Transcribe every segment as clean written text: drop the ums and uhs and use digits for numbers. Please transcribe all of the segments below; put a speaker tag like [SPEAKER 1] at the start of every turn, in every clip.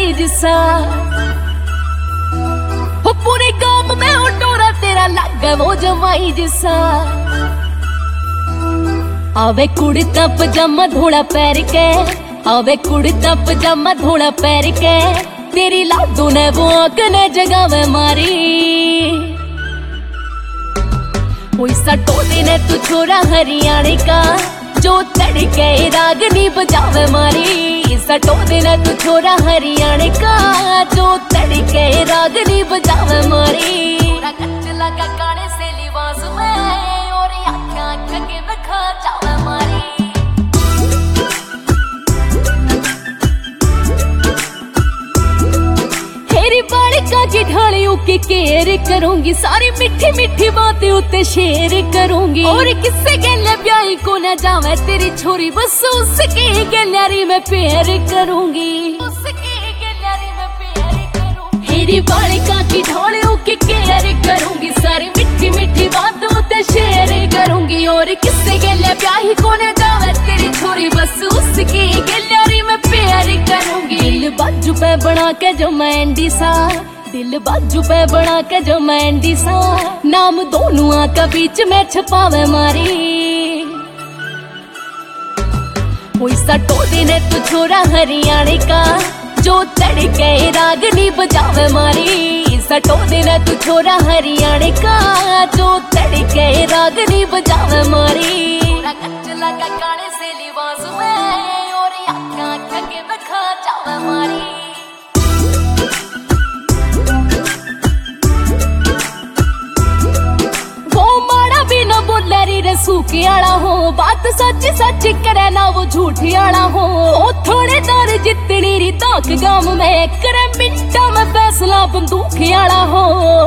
[SPEAKER 1] जमाई जिसा हो पूरे गांव में हो टोरा तेरा लगा वो जमाई जिसा आवे कुड़ता पजामा धोला पैर के आवे कुड़ता पजामा धोला पैर के तेरी लाडो ने वो आंकने जगावे मारी कोई सटोले ने तू छोरा हरियाणे का जो तड़के रागनी बजावे मारी सटोले ने तू छोरा हरियाणे का जो तड़के रागनी बजावे मारी कच्च लगा गाने से लिबास में और आँखें आँखें के बखा जावे मारी बालिका की ढालियों की केयर करूंगी सारी मीठी मीठी बातें उते शेयर करूंगी और किससे गले ब्याही को न जावे तेरी छोरी बस उसकी गलियारी में प्यार करूंगी उसकी गलियारी में प्यार करूंगी तेरी बालिका की ढालियों की केयर करूंगी सारी मीठी मीठी बातें उते शेयर करूंगी और किससे गले ब्याही को न जावे तेरी छोरी बस उसकी गलियारी में प्यार करूंगी दिल बाजू पे बना के जो मेहंदी सा दिल बाजू पे बना के जो मेहंदी सा नाम दोनों का बीच में छपावे मारी कोई सटोले ने तू छोरा हरियाणे का जो तड़के रागनी बजावे मारी सटोले ने तू छोरा हरियाणे का जो तड़के रागनी बजावे मारी कच्च लगा गाने से लिबास में और आँखें आँखें के बखा जावे मारी सूखी आला हो बात सच सच करे ना वो झूठी आला हो थोड़े दर जितनी री ताक गांव में करे मिनटा में फैसला बंदूकी आला हो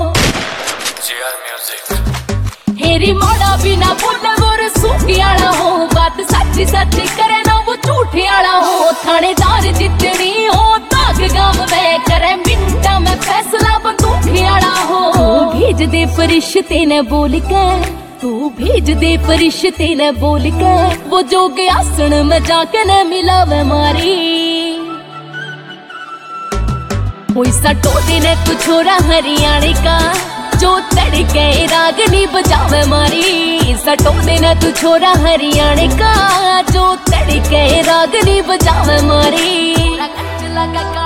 [SPEAKER 1] हेरी माड़ा भी ना बोले वो सूखी आला हो बात सच सच करे ना वो झूठी आला हो थानेदार जितनी हो ताक गांव में करे मिनटा में फैसला बंदूकी आला हो भेज दे फरिश्ते ने बोल के तू भेज दे फरिश्ते ने बोल के वो जोग आसन में जाके न मिलावे मारी कोई सटोले ने तू छोरा हरियाणे का जो तड़के रागनी बजावे मारी सटोले ने तू छोरा हरियाणे का जो तड़के रागनी बजावे मारी कच्च लगा